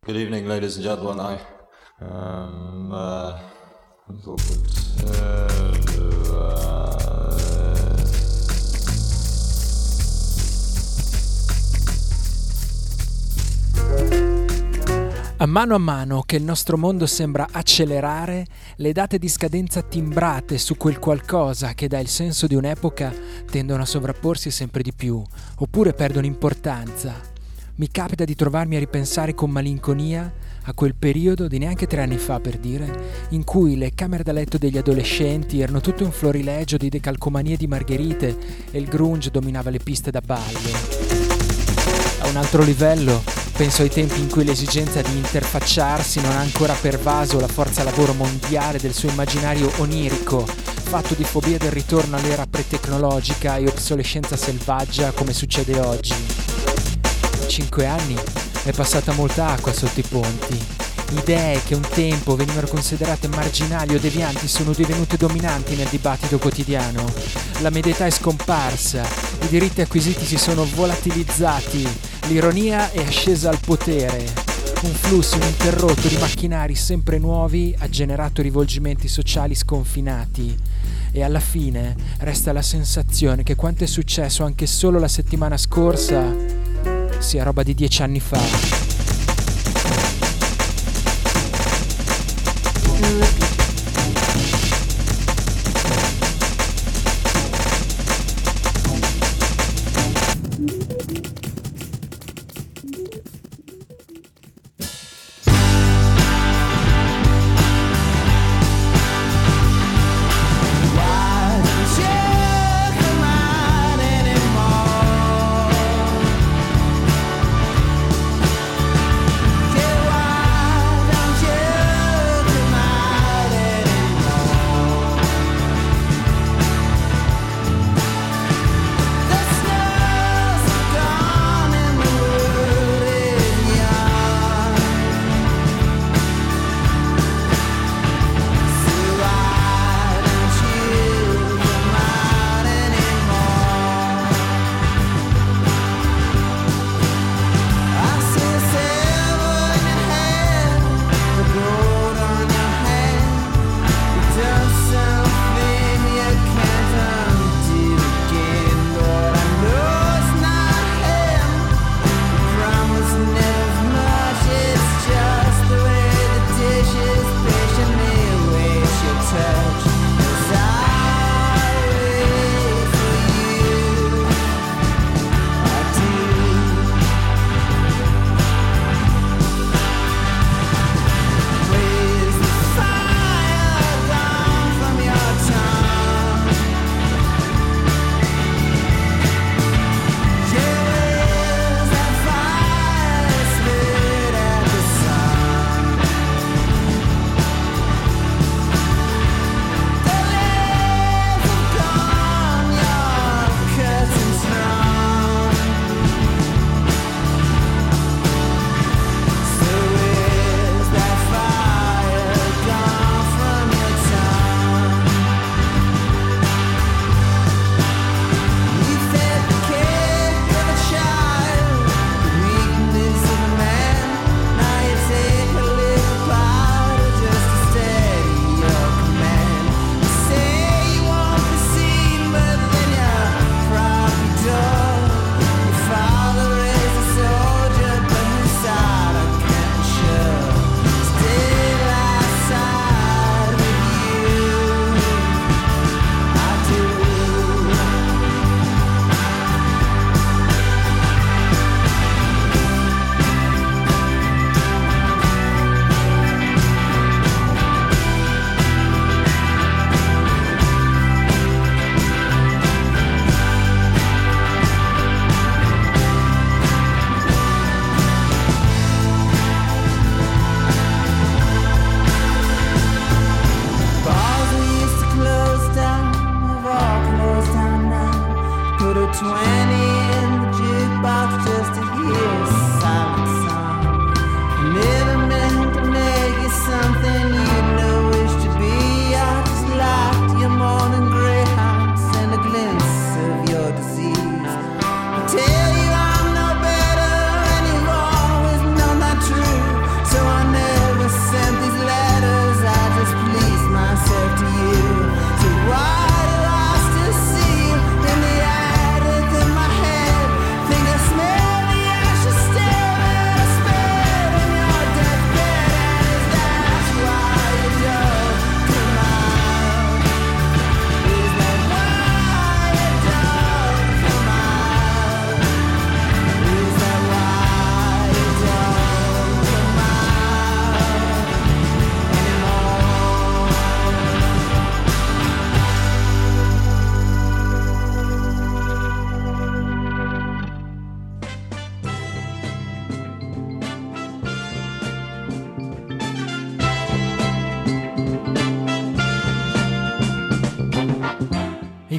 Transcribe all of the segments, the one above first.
Good evening, ladies and gentlemen. A mano che il nostro mondo sembra accelerare, le date di scadenza timbrate su quel qualcosa che dà il senso di un'epoca tendono a sovrapporsi sempre di più, oppure perdono importanza. Mi capita di trovarmi a ripensare con malinconia a quel periodo di neanche 3 anni fa, per dire, in cui le camere da letto degli adolescenti erano tutto un florilegio di decalcomanie di margherite e il grunge dominava le piste da ballo. A un altro livello, penso ai tempi in cui l'esigenza di interfacciarsi non ha ancora pervaso la forza lavoro mondiale del suo immaginario onirico, fatto di fobia del ritorno all'era pre-tecnologica e obsolescenza selvaggia come succede oggi. 5 anni è passata molta acqua sotto i ponti. Idee che un tempo venivano considerate marginali o devianti sono divenute dominanti nel dibattito quotidiano. La medietà è scomparsa, i diritti acquisiti si sono volatilizzati, l'ironia è ascesa al potere. Un flusso ininterrotto di macchinari sempre nuovi ha generato rivolgimenti sociali sconfinati. E alla fine resta la sensazione che quanto è successo anche solo la settimana scorsa sia roba di 10 anni fa.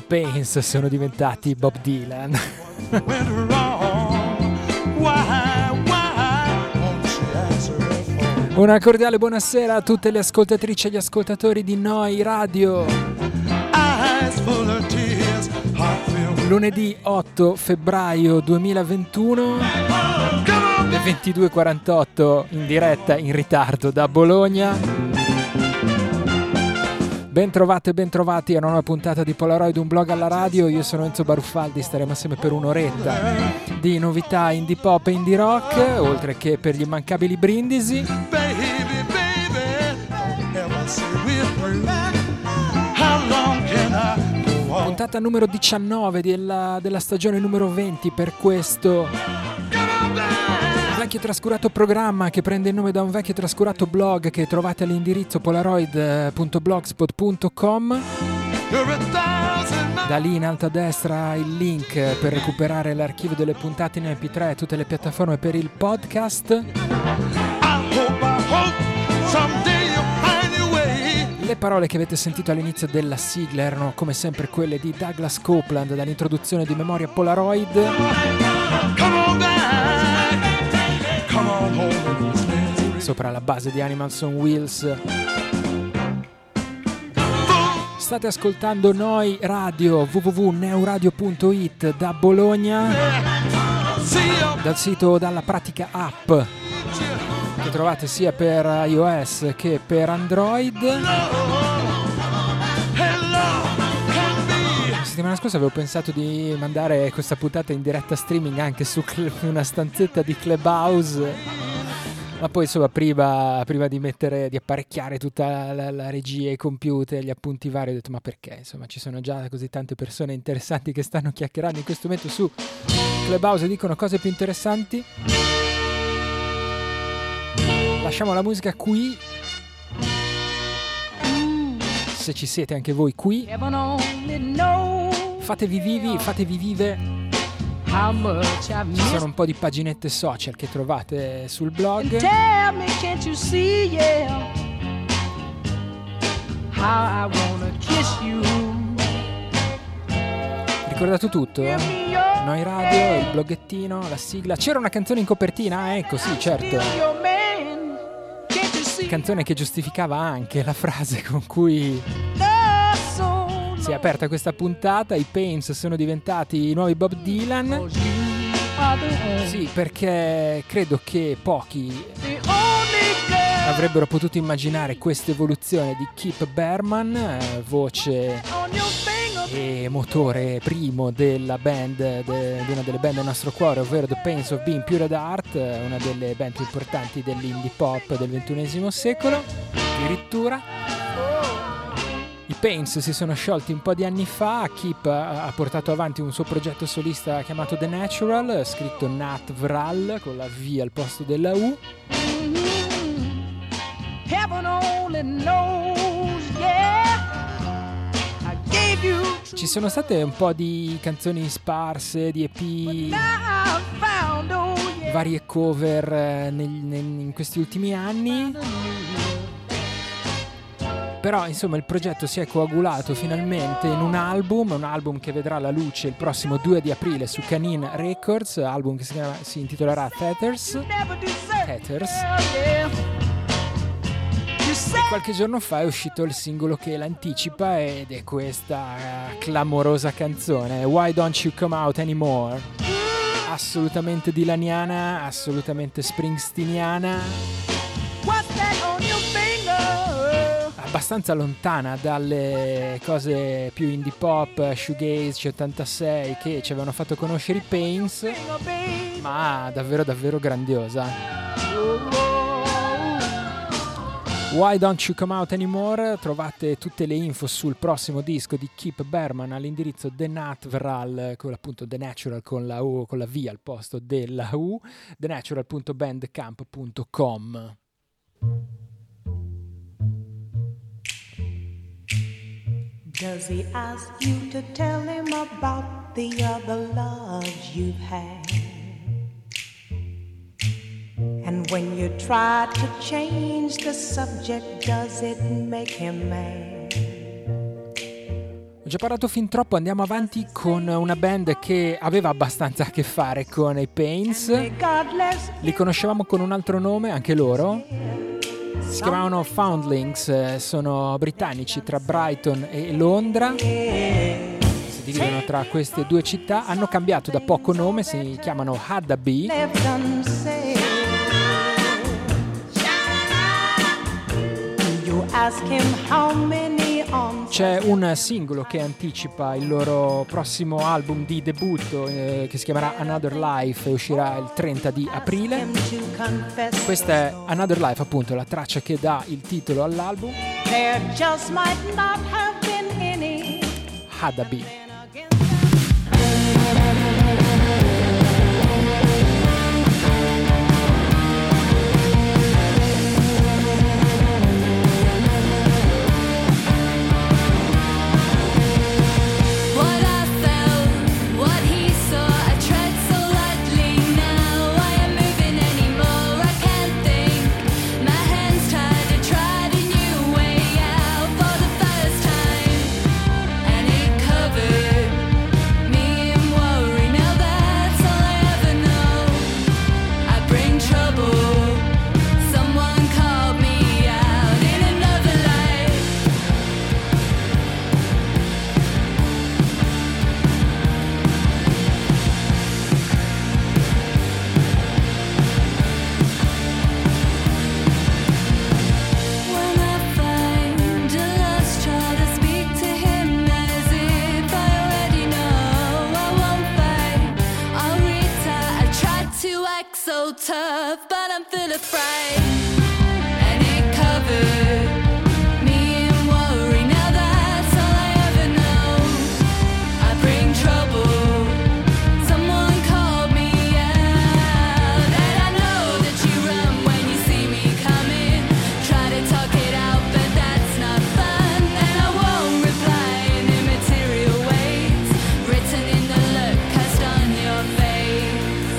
Pains sono diventati Bob Dylan. Una cordiale buonasera a tutte le ascoltatrici e gli ascoltatori di Noi Radio. Lunedì 8 febbraio 2021, le 22:48 in diretta in ritardo da Bologna. Ben trovati a una nuova puntata di Polaroid, un blog alla radio. Io sono Enzo Baruffaldi, staremo assieme per un'oretta di novità indie pop e indie rock, oltre che per gli immancabili brindisi. Puntata numero 19 della stagione numero 20 per questo vecchio trascurato programma che prende il nome da un vecchio trascurato blog che trovate all'indirizzo polaroid.blogspot.com. Da lì in alto a destra il link per recuperare l'archivio delle puntate in MP3 e tutte le piattaforme per il podcast. Le parole che avete sentito all'inizio della sigla erano come sempre quelle di Douglas Copeland dall'introduzione di Memoria Polaroid. Sopra la base di Animals on Wheels. State ascoltando Noi Radio, www.neuradio.it da Bologna, dal sito o dalla pratica app che trovate sia per iOS che per Android. La settimana scorsa avevo pensato di mandare questa puntata in diretta streaming anche su una stanzetta di Clubhouse, ma poi insomma prima di apparecchiare tutta la regia, i computer, gli appunti vari, ho detto ma perché? Insomma ci sono già così tante persone interessanti che stanno chiacchierando in questo momento su Clubhouse e dicono cose più interessanti. Lasciamo la musica qui, se ci siete anche voi qui. Fatevi vivi, fatevi vive. Ci sono un po' di paginette social che trovate sul blog. Ricordato tutto? Noi Radio, il bloggettino, la sigla. C'era una canzone in copertina? Ecco, sì, certo. Canzone che giustificava anche la frase con cui si è aperta questa puntata. I Pains sono diventati i nuovi Bob Dylan. Sì, perché credo che pochi avrebbero potuto immaginare questa evoluzione di Keith Berman, voce e motore primo della band, di una delle band del nostro cuore, ovvero The Pains of Being Pure Art, una delle band più importanti dell'indie pop del XXI secolo, addirittura. I Pains si sono sciolti un po' di anni fa. Keith ha portato avanti un suo progetto solista chiamato The Natural, scritto Nat Vral con la V al posto della U. Ci sono state un po' di canzoni sparse, di EP, varie cover in questi ultimi anni. Però insomma il progetto si è coagulato finalmente in un album che vedrà la luce il prossimo 2 di aprile su Canine Records, album che si intitolerà Tethers. E qualche giorno fa è uscito il singolo che l'anticipa ed è questa clamorosa canzone, Why Don't You Come Out Anymore? Assolutamente dilaniana, assolutamente springsteeniana. Abbastanza lontana dalle cose più indie pop, shoegaze, 86 che ci avevano fatto conoscere i Pains, ma davvero davvero grandiosa. Why Don't You Come Out Anymore? Trovate tutte le info sul prossimo disco di Keith Berman all'indirizzo The Natural, con appunto The Natural con la U, con la V al posto della U, thenatural.bandcamp.com. Does he ask you to tell him about the other loves you've had? And when you try to change the subject, does it make him mad? Ho già parlato fin troppo, andiamo avanti con una band che aveva abbastanza a che fare con i Pains. Li conoscevamo con un altro nome, anche loro. Si chiamavano Foundlings, sono britannici, tra Brighton e Londra. Si dividono tra queste due città. Hanno cambiato da poco nome, si chiamano Hadda B. C'è un singolo che anticipa il loro prossimo album di debutto che si chiamerà Another Life e uscirà il 30 di aprile. Questa è Another Life, appunto, la traccia che dà il titolo all'album. Hadda B. Tough, but I'm full of pride, and it covered me in worry. Now that's all I ever know. I bring trouble. Someone called me out, and I know that you run when you see me coming. Try to talk it out, but that's not fun. And I won't reply in immaterial ways, written in the look cast on your face.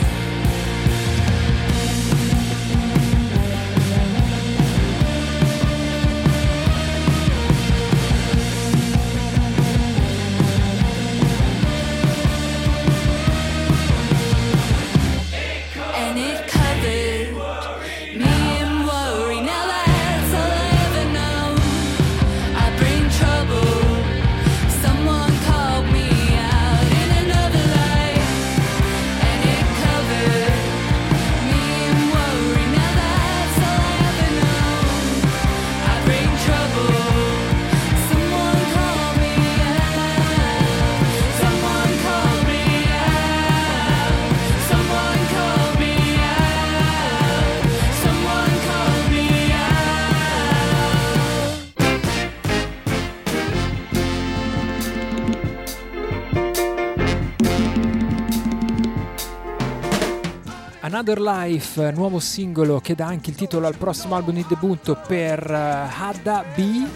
Another Life, nuovo singolo che dà anche il titolo al prossimo album di debutto per Hadda B.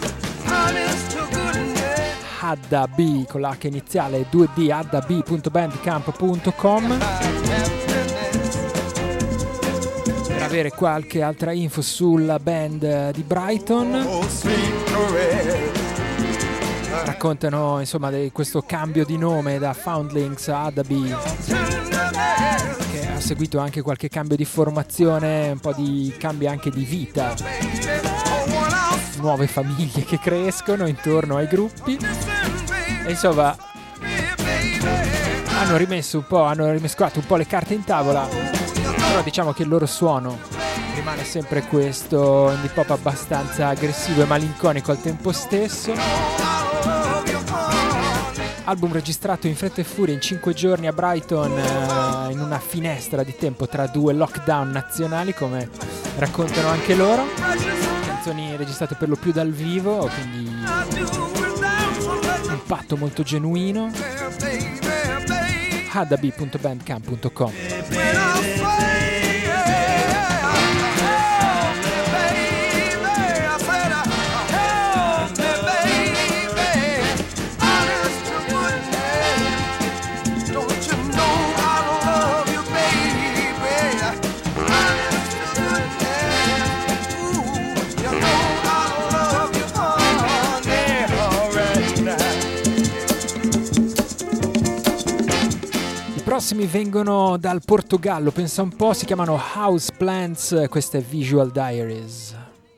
Hadda B con l'H iniziale 2D, haddab.bandcamp.com. Per avere qualche altra info sulla band di Brighton, raccontano insomma di questo cambio di nome da Foundlings a Hadda B, che ha seguito anche qualche cambio di formazione, un po' di cambi anche di vita, nuove famiglie che crescono intorno ai gruppi e insomma hanno rimescolato un po' le carte in tavola, però diciamo che il loro suono rimane sempre questo indie pop abbastanza aggressivo e malinconico al tempo stesso. Album registrato in fretta e furia in 5 giorni a Brighton, in una finestra di tempo tra 2 lockdown nazionali, come raccontano anche loro. Canzoni registrate per lo più dal vivo, quindi un impatto molto genuino. haddab.bandcamp.com. prossimi vengono dal Portogallo, pensa un po', si chiamano House Plants, questa è Visual Diaries.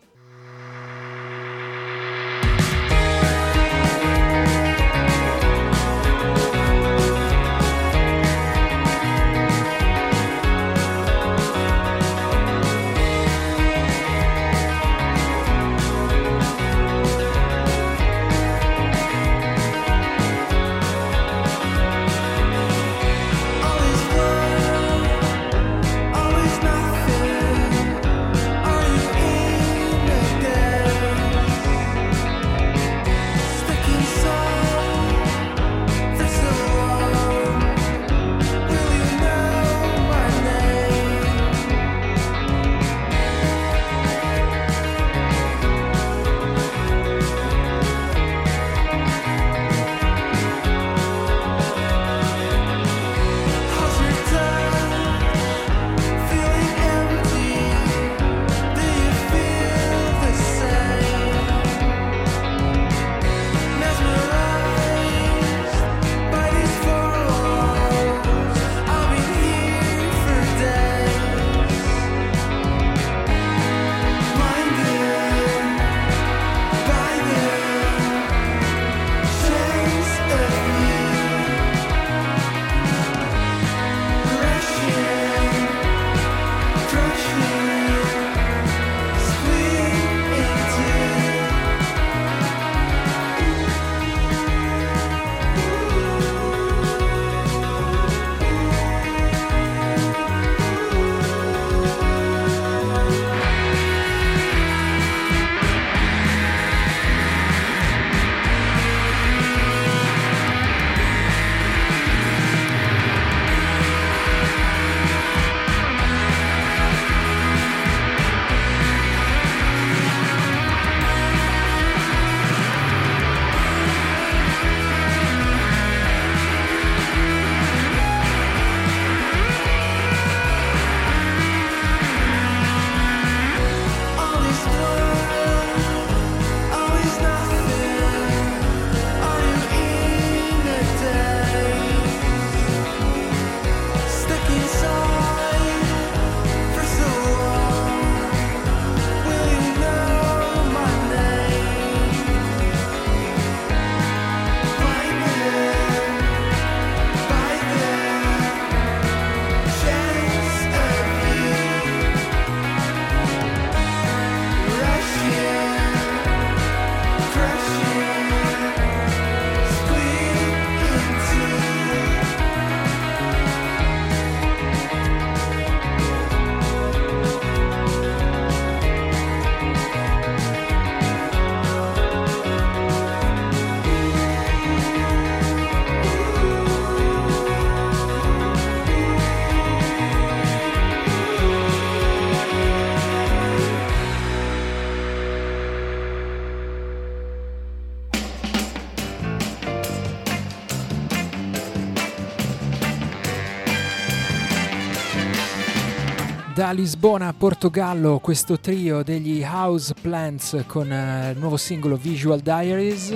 Da Lisbona a Portogallo, questo trio degli House Plants con il nuovo singolo Visual Diaries.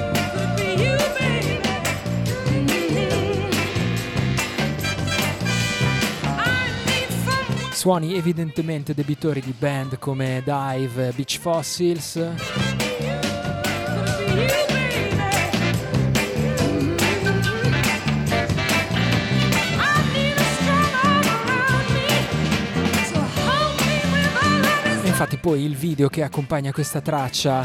Suoni evidentemente debitori di band come Dive, Beach Fossils. Infatti poi il video che accompagna questa traccia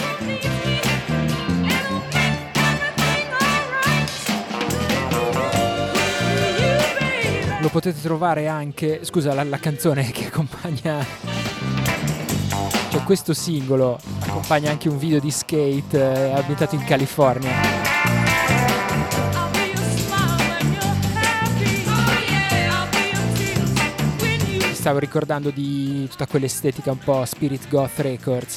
lo potete trovare anche, scusa, la canzone che accompagna, cioè questo singolo accompagna anche un video di skate ambientato in California. Stavo ricordando di tutta quell'estetica un po' Spirit Goth Records.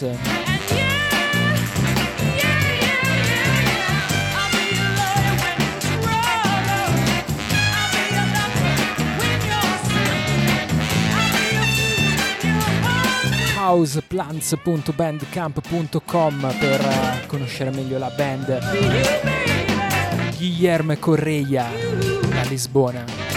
houseplants.bandcamp.com per conoscere meglio la band. Guilherme Correia da Lisbona.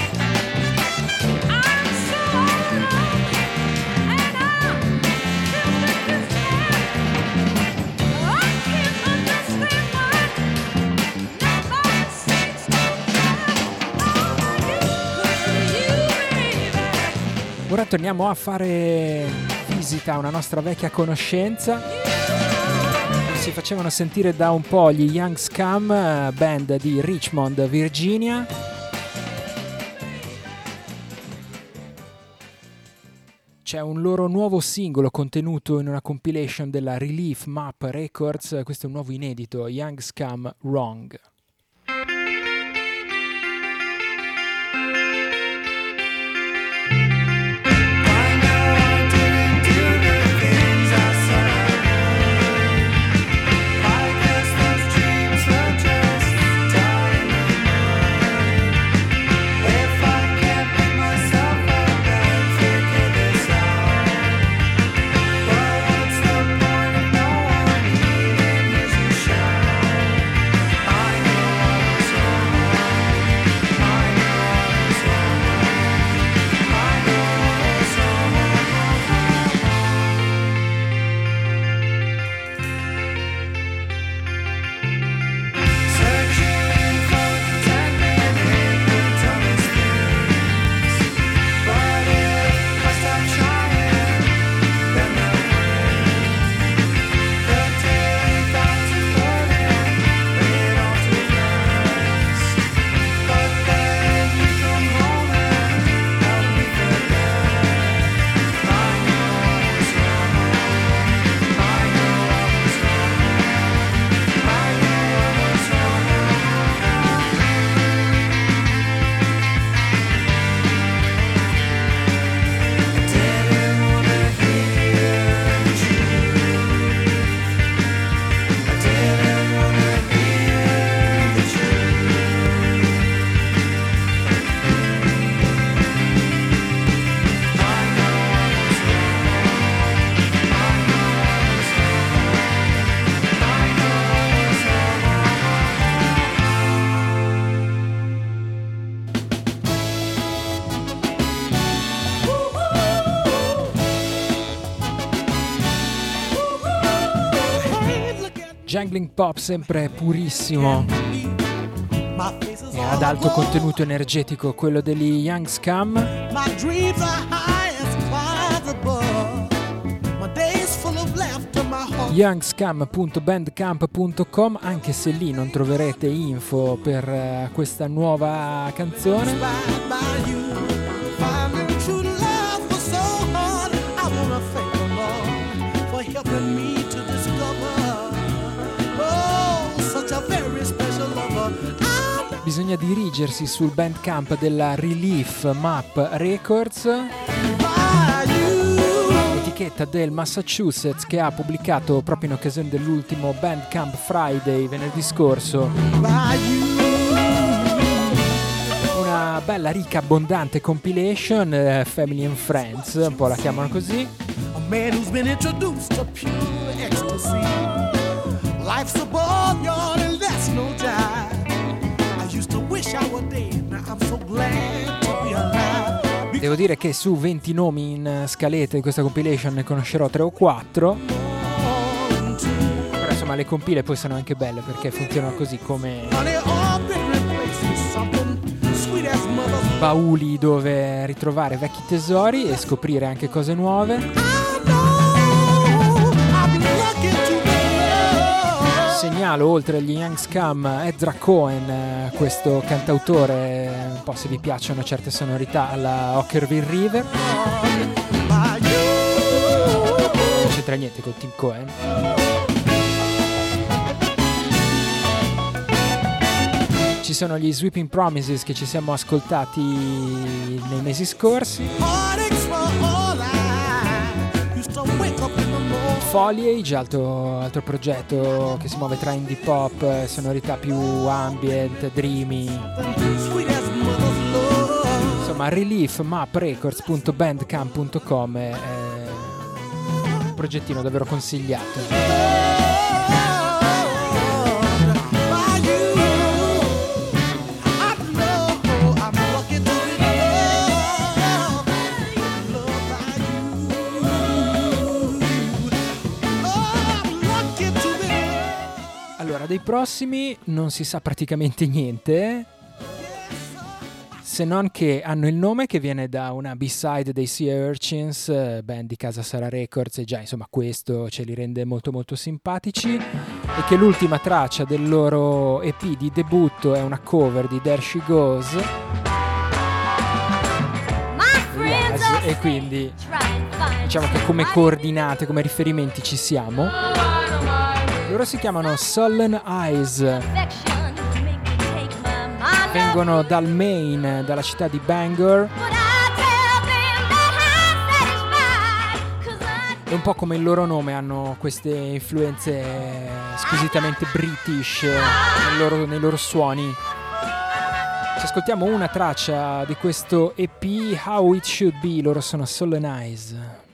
torniamo a fare visita a una nostra vecchia conoscenza. Si facevano sentire da un po' gli Young Scum, band di Richmond, Virginia. C'è un loro nuovo singolo contenuto in una compilation della Relief Map Records. Questo è un nuovo inedito, Young Scum Wrong. Jangling pop sempre purissimo e ad alto contenuto energetico, quello degli Young Scum. youngscum.bandcamp.com, anche se lì non troverete info per questa nuova canzone. Bisogna dirigersi sul bandcamp della Relief Map Records, etichetta del Massachusetts, che ha pubblicato proprio in occasione dell'ultimo Bandcamp Friday venerdì scorso una bella, ricca, abbondante compilation, Family and Friends, un po' la chiamano così. A man who's been introduced to pure ecstasy. Life's a barnyard and that's no jive. Devo dire che su 20 nomi in scaletta di questa compilation ne conoscerò 3 o 4. Però insomma le compile poi sono anche belle perché funzionano così come bauli dove ritrovare vecchi tesori e scoprire anche cose nuove. Segnalo, oltre agli Young Scum, Ezra Cohen, questo cantautore, un po' se vi piacciono certe sonorità alla Ockerville River. Non c'entra niente con Tim Cohen. Ci sono gli Sweeping Promises che ci siamo ascoltati nei mesi scorsi. Foliage, altro progetto che si muove tra indie pop, sonorità più ambient, dreamy. Insomma, reliefmaprecords.bandcamp.com è un progettino davvero consigliato. Dei prossimi non si sa praticamente niente. se non che hanno il nome che viene da una B-side dei Sea Urchins, band di casa Sara Records, e già insomma questo ce li rende molto molto simpatici, e che l'ultima traccia del loro EP di debutto è una cover di There She Goes, yes, e quindi diciamo che come coordinate, come riferimenti ci siamo. Loro si chiamano Sullen Eyes, vengono dal Maine, dalla città di Bangor, e un po' come il loro nome hanno queste influenze squisitamente british nei loro suoni. Ci ascoltiamo una traccia di questo EP, How It Should Be. Loro sono Sullen Eyes.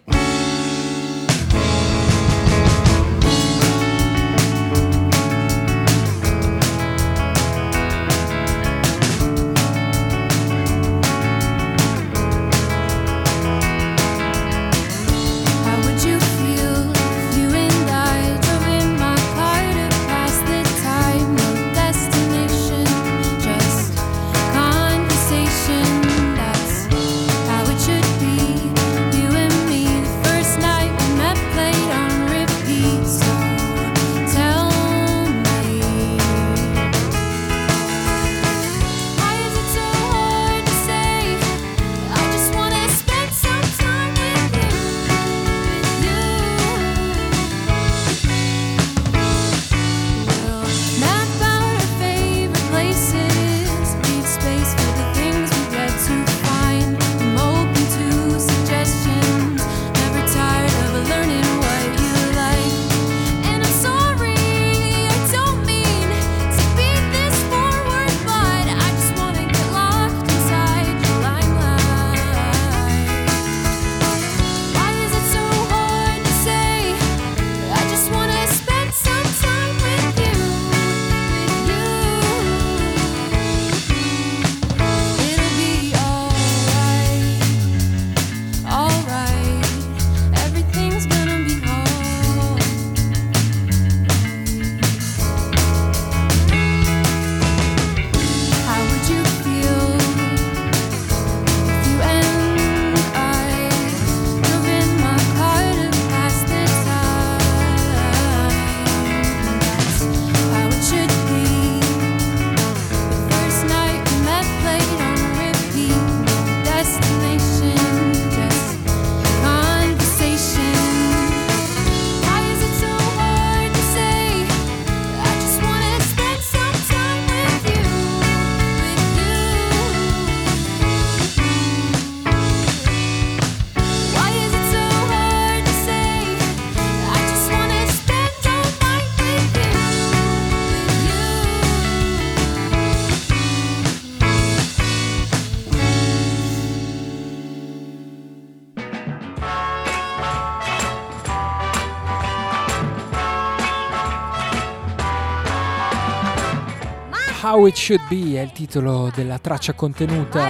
How It Should Be è il titolo della traccia contenuta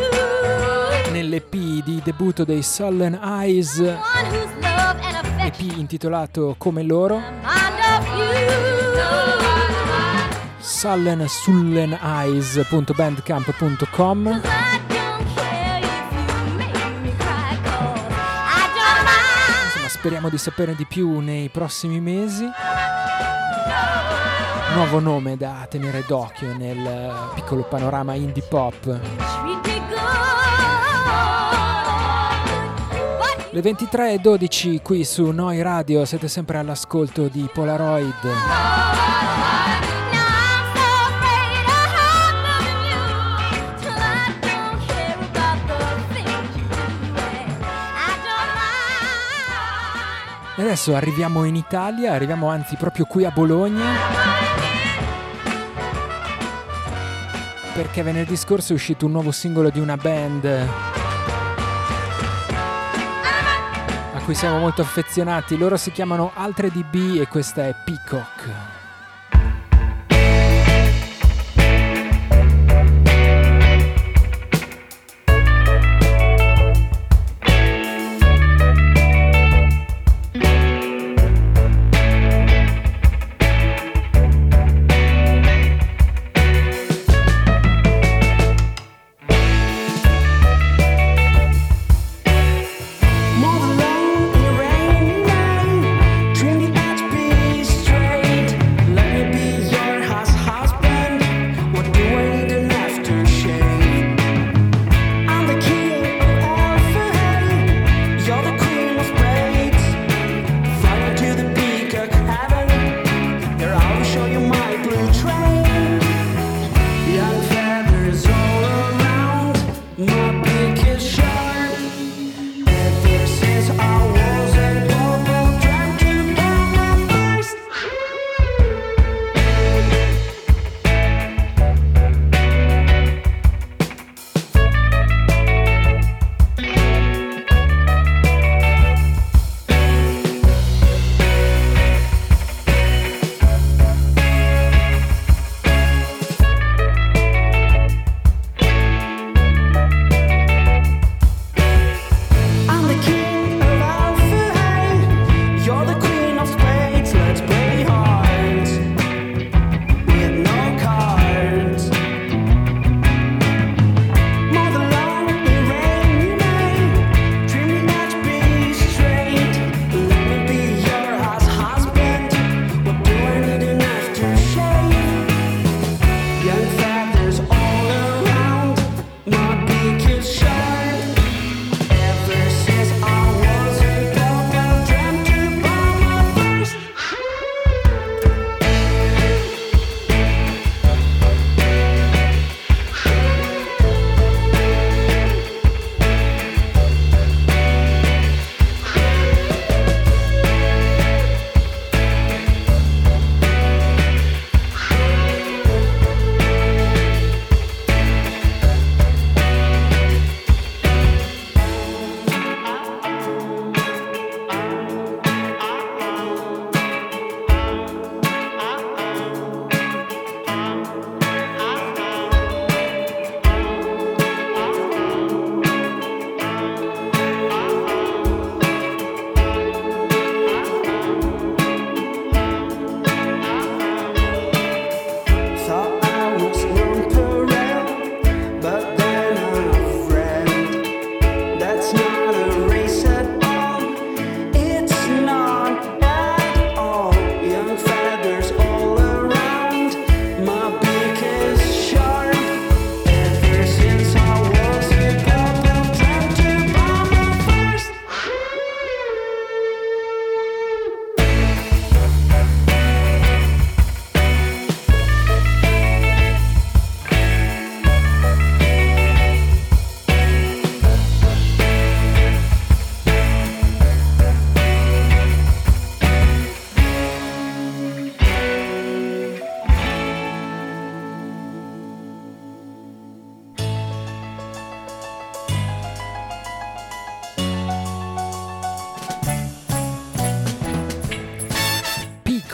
nell'EP di debutto dei Sullen Eyes, EP intitolato come loro, sulleneyes.bandcamp.com. Insomma, speriamo di sapere di più nei prossimi mesi. Nuovo nome da tenere d'occhio nel piccolo panorama indie pop. Le 23:12 qui su Noi Radio, siete sempre all'ascolto di Polaroid. E adesso arriviamo in Italia, arriviamo anzi proprio qui a Bologna, perché venerdì scorso è uscito un nuovo singolo di una band a cui siamo molto affezionati. Loro si chiamano Altre DB e questa è Peacock.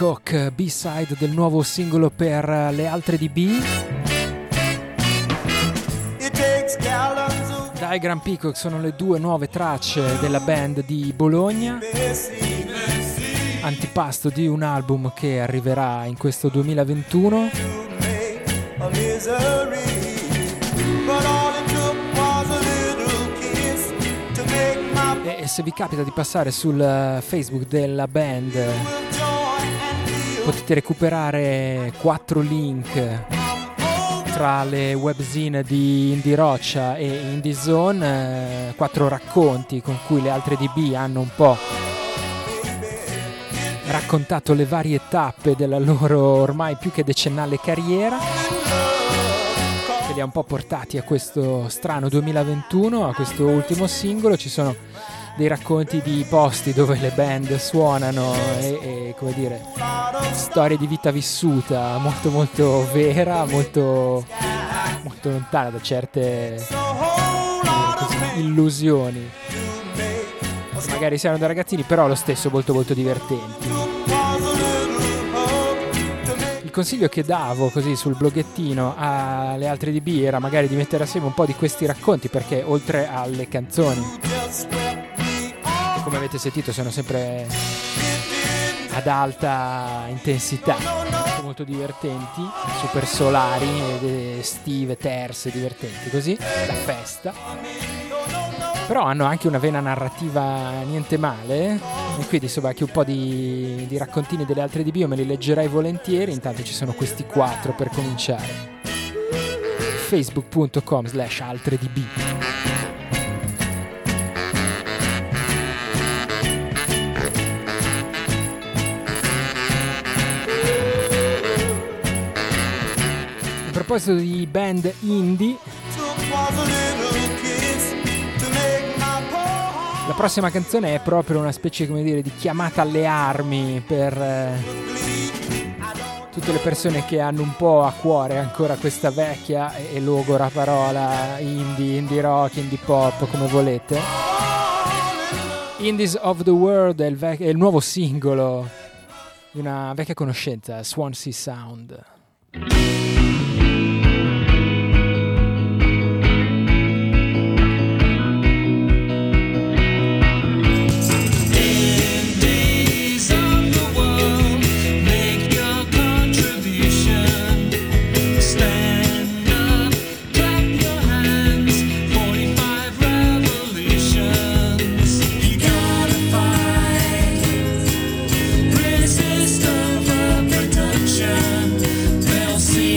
Peacock, B-side del nuovo singolo per le altre DB. Diagram Peacock sono le due nuove tracce della band di Bologna, antipasto di un album che arriverà in questo 2021. E se vi capita di passare sul Facebook della band potete recuperare 4 link tra le webzine di Indie Roccia e Indie Zone, 4 racconti con cui le altre DB hanno un po' raccontato le varie tappe della loro ormai più che decennale carriera, che li ha un po' portati a questo strano 2021, a questo ultimo singolo. Ci sono dei racconti di posti dove le band suonano e come dire, storie di vita vissuta molto molto vera, molto molto lontana da certe così, illusioni che magari siano da ragazzini, però allo stesso molto molto divertenti. Il consiglio che davo così sul bloggettino alle altre DB era magari di mettere assieme un po' di questi racconti, perché oltre alle canzoni, come avete sentito, sono sempre ad alta intensità, molto divertenti, super solari, estive, terse, divertenti così, da festa. Però hanno anche una vena narrativa niente male, e quindi insomma anche un po' di raccontini delle altre DB io me li leggerei volentieri. Intanto ci sono questi 4 per cominciare. facebook.com/altredb. A proposito di band indie, la prossima canzone è proprio una specie, come dire, di chiamata alle armi per tutte le persone che hanno un po' a cuore ancora questa vecchia e logora parola indie rock, indie pop, come volete. Indies of the World è il nuovo singolo di una vecchia conoscenza, Swansea Sound. Resist overproduction. They'll see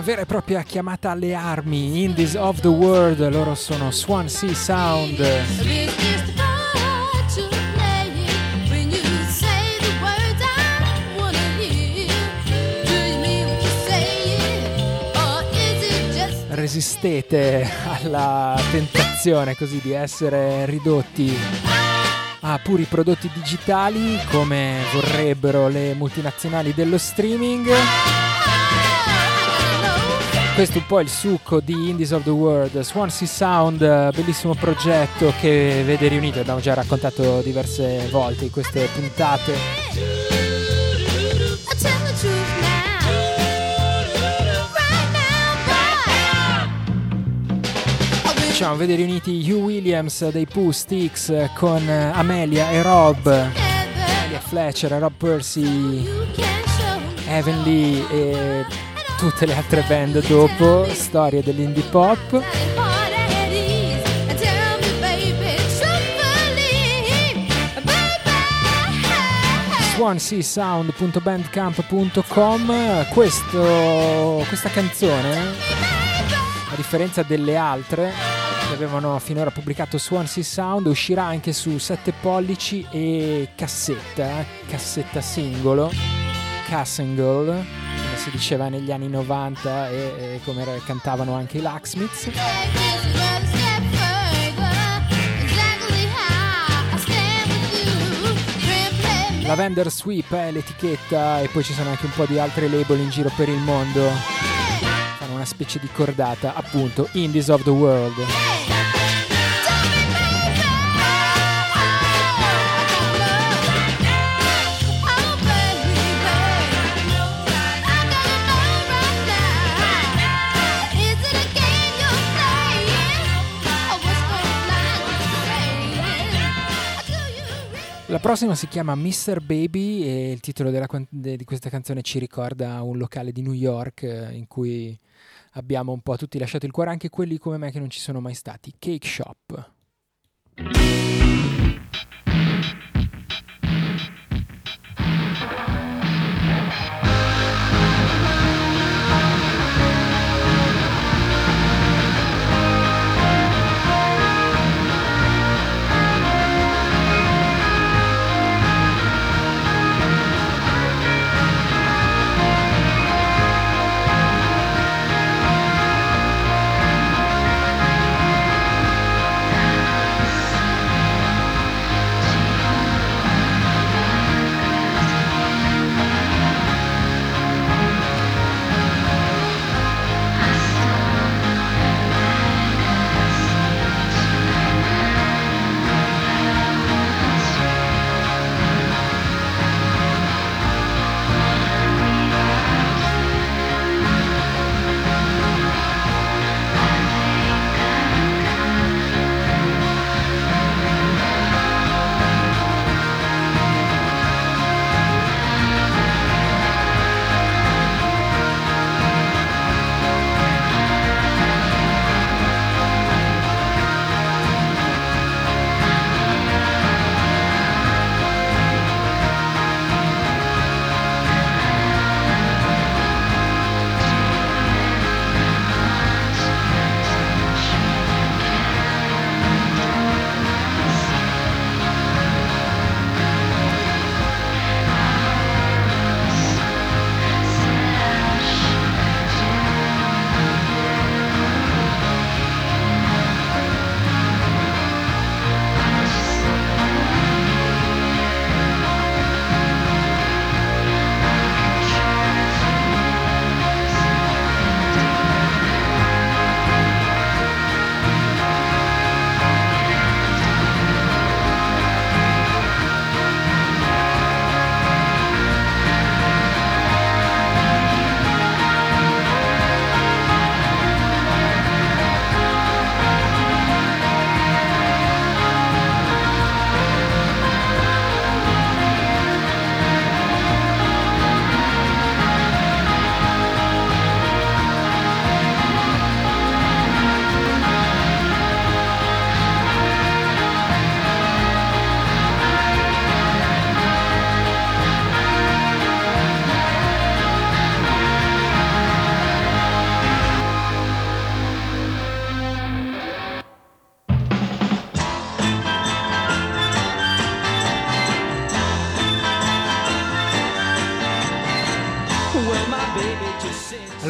vera e propria chiamata alle armi. Indies of the World, loro sono Swansea Sound. Resistete alla tentazione così di essere ridotti a puri prodotti digitali come vorrebbero le multinazionali dello streaming. Questo è un po' il succo di Indies of the World. Swansea Sound, bellissimo progetto che vede riunito, abbiamo già raccontato diverse volte in queste puntate, diciamo, vede riuniti Hugh Williams dei Pooh Sticks con Amelia e Rob, Amelia Fletcher e Rob Percy, Evan Lee e tutte le altre band dopo, storie dell'indie pop. swanseasound.bandcamp.com. Questa canzone, a differenza delle altre che avevano finora pubblicato Swansea Sound, uscirà anche su 7 pollici e cassetta singolo, Cassingle, come si diceva negli anni 90 e come cantavano anche i Locksmiths. Lavender Sweep è l'etichetta e poi ci sono anche un po' di altri label in giro per il mondo. Fanno una specie di cordata, appunto, Indies of the World. La prossima si chiama Mr. Baby e il titolo di questa canzone ci ricorda un locale di New York in cui abbiamo un po' tutti lasciato il cuore, anche quelli come me che non ci sono mai stati. Cake Shop.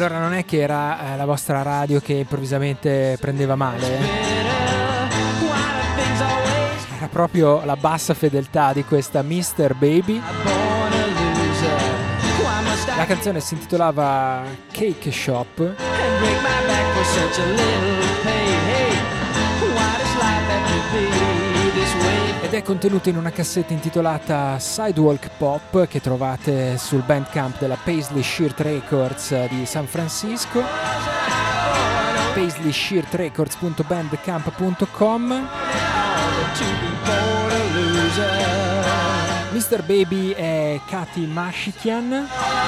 Allora non è che era la vostra radio che improvvisamente prendeva male? Era proprio la bassa fedeltà di questa Mr. Baby. La canzone si intitolava Cake Shop ed è contenuta in una cassetta intitolata Sidewalk Pop che trovate sul bandcamp della Paisley Shirt Records di San Francisco, paisleyshirtrecords.bandcamp.com. Mr. Baby è Kati Mashikian,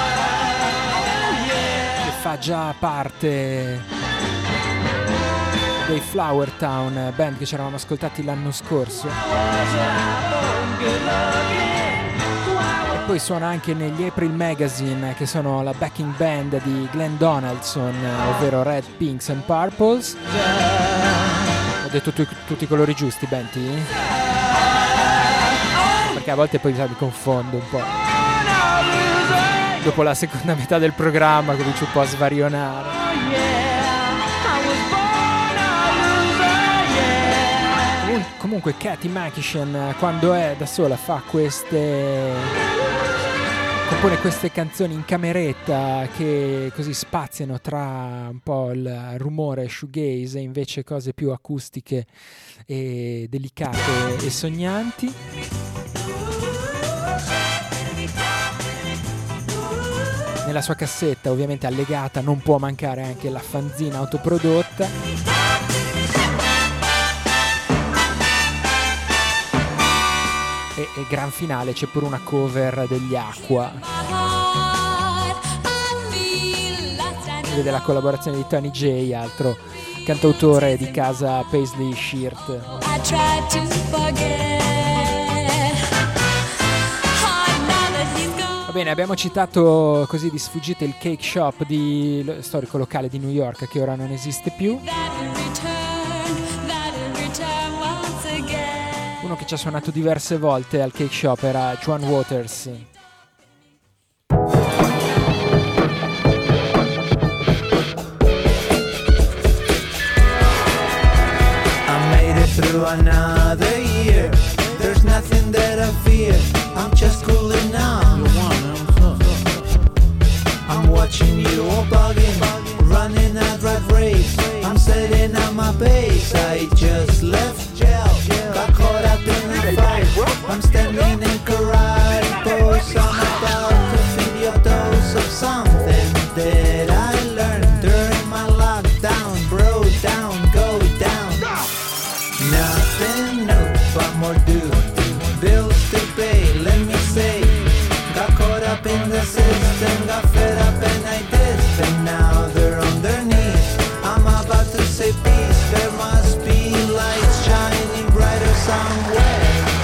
che fa già parte dei Flower Town, band che ci eravamo ascoltati l'anno scorso, e poi suona anche negli April Magazine, che sono la backing band di Glenn Donaldson, ovvero Red, Pinks and Purples. Ho detto tutti i colori giusti, Benty? Perché a volte poi mi confondo un po'. Dopo la seconda metà del programma comincio un po' a svarionare. Comunque Kati Mashikian, quando è da sola, compone queste canzoni in cameretta che così spaziano tra un po' il rumore shoegaze e invece cose più acustiche e delicate e sognanti. Nella sua cassetta, ovviamente allegata, non può mancare anche la fanzina autoprodotta. E gran finale c'è pure una cover degli Aqua. Si vede la collaborazione di Tony J, altro cantautore di casa Paisley Shirt. Va bene, abbiamo citato così di sfuggita il Cake Shop, storico locale di New York, che ora non esiste più. Uno che ci ha suonato diverse volte al Cake Shop era Juan Waters. I made it through another year. There's nothing that I fear. I'm just cooling on. I'm watching you all bugging, running a rat race. I'm setting up my base. I just left jail, got caught up in a fight. I'm standing in karate pose. I'm about to feed your dose of something that I learned during my lockdown. Bro down, go down. Nothing new, but more due. Bills to pay, let me say. Got caught up in the system, got fed up and I dissed. And now they're on their knees. I'm about to say peace. There must be lights shining brighter somewhere.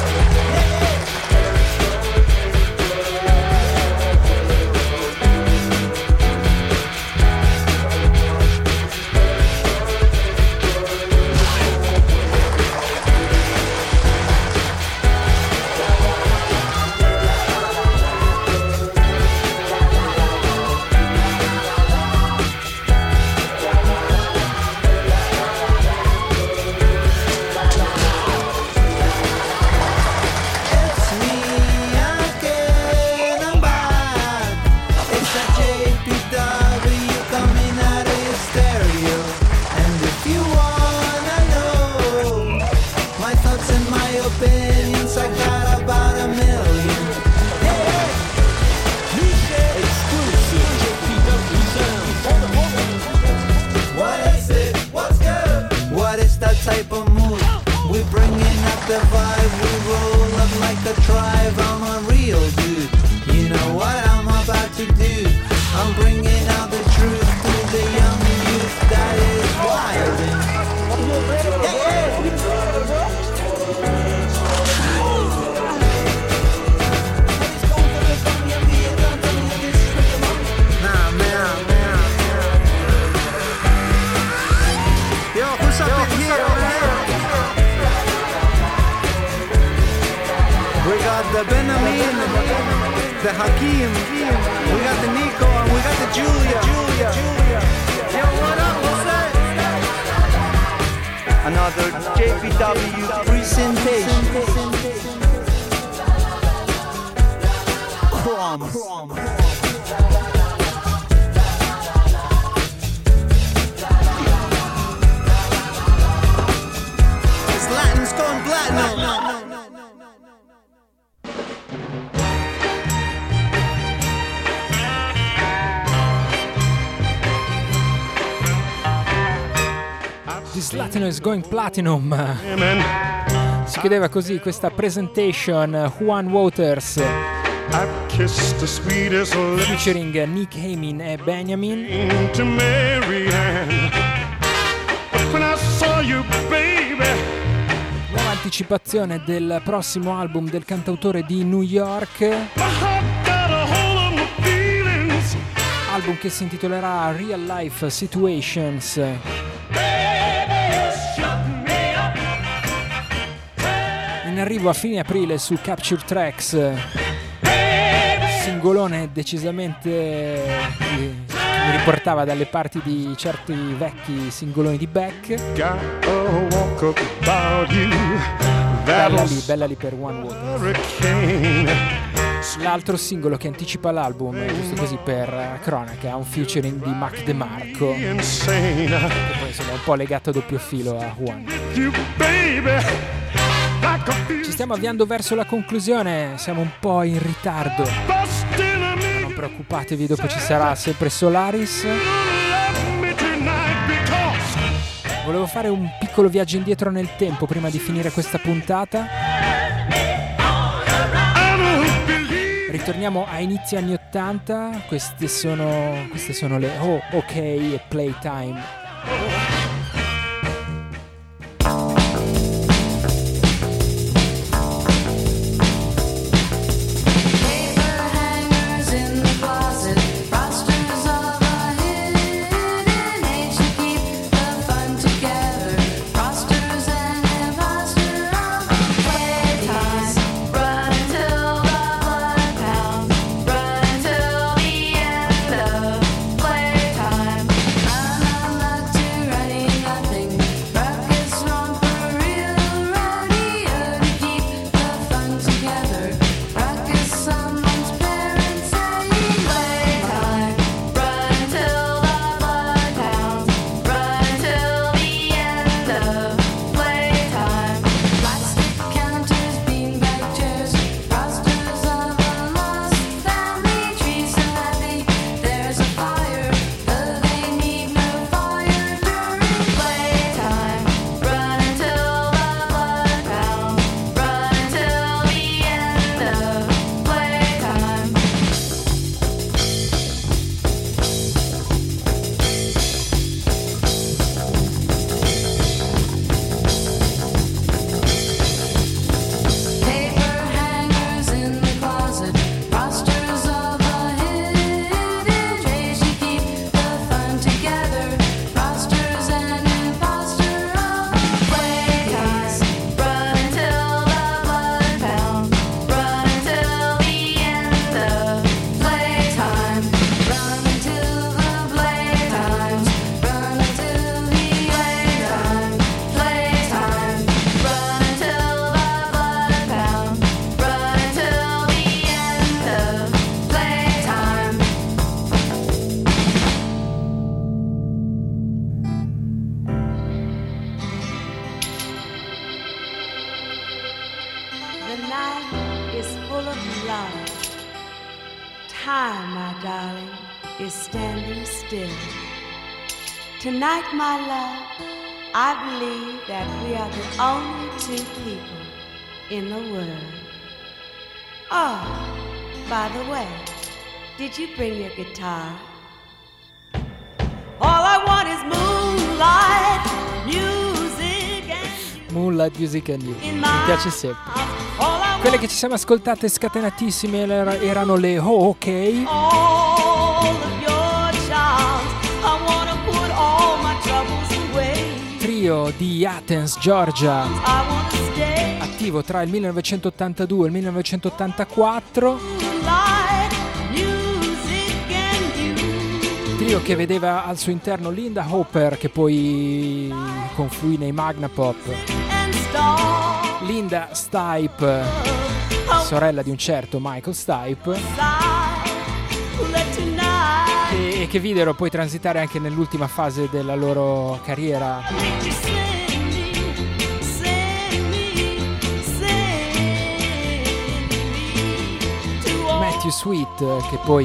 Type of mood, we're bringing up the vibe. We roll up like a tribe. I'm a real dude. You know what I'm about to do? I'm bringing out the truth to the young youth that is wild. Nah, man. Yo, who's up in here? We got the Benjamin. the Hakeem, we got the Nico, and we got the Julia. Yo, what up, what's that? Another JPW presentation. Crumbs. It's Latin's gone platinum. This Latino is going platinum. Si chiedeva così questa presentation. Juan Waters featuring Nick Heyman e Benjamin. To Marianne. When I saw you, baby. Nuova anticipazione del prossimo album del cantautore di New York. My heart got a hold of my feelings. Album che si intitolerà Real Life Situations. In arrivo a fine aprile su Capture Tracks, singolone decisamente mi riportava dalle parti di certi vecchi singoloni di Beck. Got a walk about you. Bella lì per One Water. L'altro singolo che anticipa l'album, giusto così per cronaca, ha un featuring di Mac DeMarco, che poi insomma è un po' legato a doppio filo a Juan. Ci stiamo avviando verso la conclusione, siamo un po' in ritardo. Non preoccupatevi, dopo ci sarà sempre Solaris. Volevo fare un piccolo viaggio indietro nel tempo prima di finire questa puntata. Ritorniamo a inizi anni 80, queste sono le Oh OK e Playtime. Tonight, my love, I believe that we are the only two people in the world. Oh, by the way, did you bring your guitar? All I want is moonlight music and you. Moonlight Music and You, mi piace sempre. Quelle che ci siamo ascoltate scatenatissime erano le Oh OK. All of your charms, I wanna put all my troubles away. Trio di Athens, Georgia, I wanna stay attivo tra il 1982 e il 1984. moonlight. Trio che vedeva al suo interno Linda Hopper, che poi confluì nei Magnapop, Linda Stipe, sorella di un certo Michael Stipe, e che videro poi transitare anche nell'ultima fase della loro carriera Matthew Sweet, che poi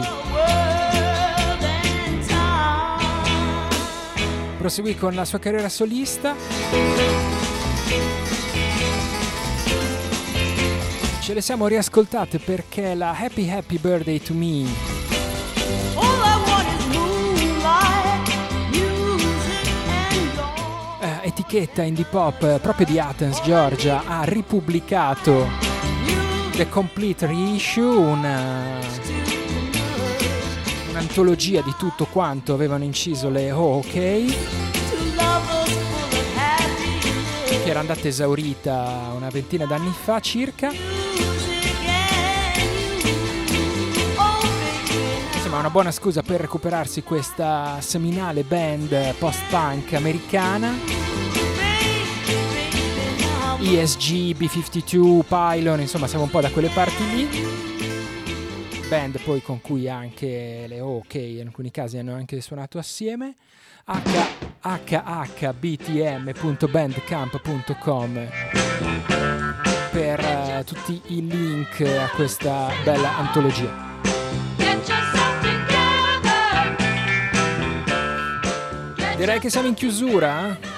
proseguì con la sua carriera solista. Ce le siamo riascoltate perché la Happy Happy Birthday to Me, etichetta indie pop proprio di Athens, Georgia, ha ripubblicato The Complete Reissue, un'antologia di tutto quanto avevano inciso le OK, che era andata esaurita una ventina d'anni fa circa. Insomma, una buona scusa per recuperarsi questa seminale band post-punk americana. ESG, B-52, Pylon, insomma siamo un po' da quelle parti lì. Band poi con cui anche le OK in alcuni casi hanno anche suonato assieme. hhbtm.bandcamp.com per tutti i link a questa bella antologia. Direi che siamo in chiusura.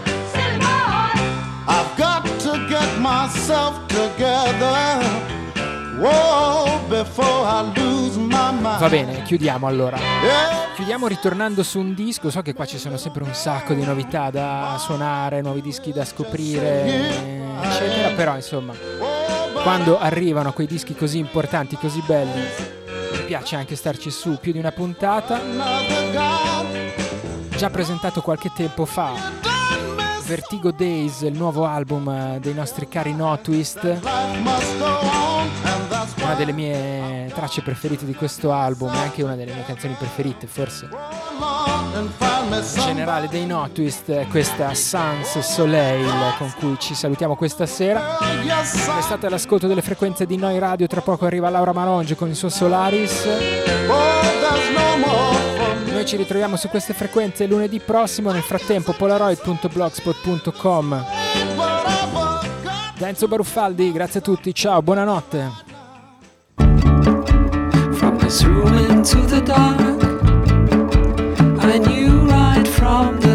I've got to get myself together, whoa, before I lose my mind. Va bene, chiudiamo allora. Chiudiamo ritornando su un disco. So che qua ci sono sempre un sacco di novità da suonare, nuovi dischi da scoprire, eccetera. Però insomma, quando arrivano quei dischi così importanti, così belli, mi piace anche starci su più di una puntata. Già presentato qualche tempo fa Vertigo Days, il nuovo album dei nostri cari No Twist, una delle mie tracce preferite di questo album e anche una delle mie canzoni preferite forse in generale dei No Twist è questa Sans Soleil, con cui ci salutiamo questa sera. Restate all'ascolto delle frequenze di Noi Radio, tra poco arriva Laura Malonge con il suo Solaris. Noi ci ritroviamo su queste frequenze lunedì prossimo. Nel frattempo polaroid.blogspot.com. Da Enzo Baruffaldi, grazie a tutti, ciao, buonanotte. From this room into the dark, I knew right from the